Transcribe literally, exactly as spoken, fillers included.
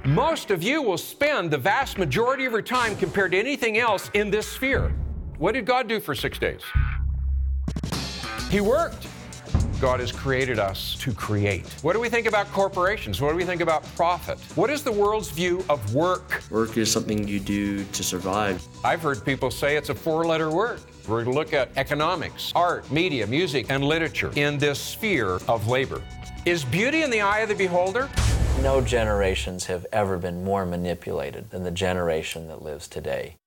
Most of you will spend the vast majority of your time compared to anything else in this sphere. What did God do for six days? He worked. God has created us to create. What do we think about corporations? What do we think about profit? What is the world's view of work? Work is something you do to survive. I've heard people say it's a four-letter word. We're going to look at economics, art, media, music, and literature in this sphere of labor. Is beauty in the eye of the beholder? No generations have ever been more manipulated than the generation that lives today.